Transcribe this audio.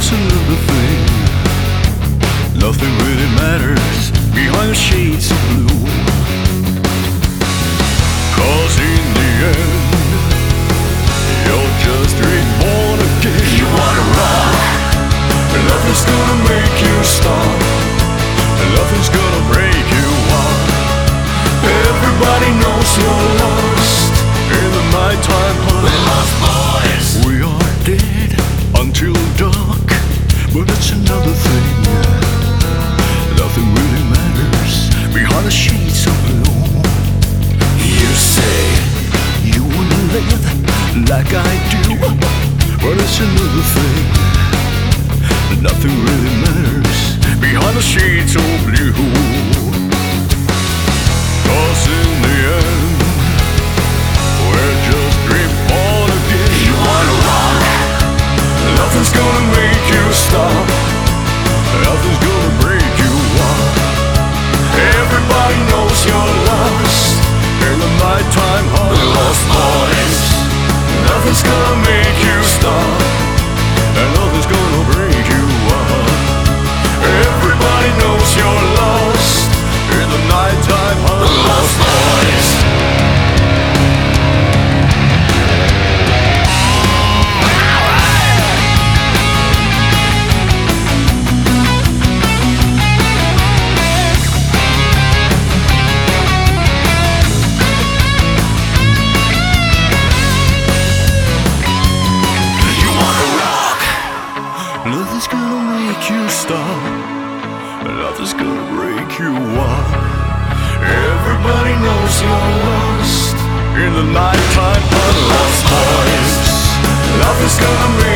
that's another thing. Nothing really matters behind the shades of blue. 'Cause in the end, you're just reborn again. You wanna rock, nothing's gonna make you stop, nothing's gonna break you up. Everybody knows you're lost in the nighttime hunt. We're lost boys. We are dead until dark, but it's another thing. Nothing really matters behind the shades of blue. You say you wanna live like I do, but it's another thing. Nothing really matters behind the shades of blue. 'Cause in the end, we're just reborn again. You wanna rock, Nothing's gonna make you stop, nothing's gonna break you up. Everybody knows you're lost in the nighttime hunt. we're lost boys. Nothing's gonna make you stop, and nothing's gonna break you up. Everybody knows you're lost in the nighttime hunt. We're lost boys. Nothing's gonna make you stop, nothing's gonna break you up. Everybody knows you're lost in the nighttime hunt. Lost boys. Nothing's gonna make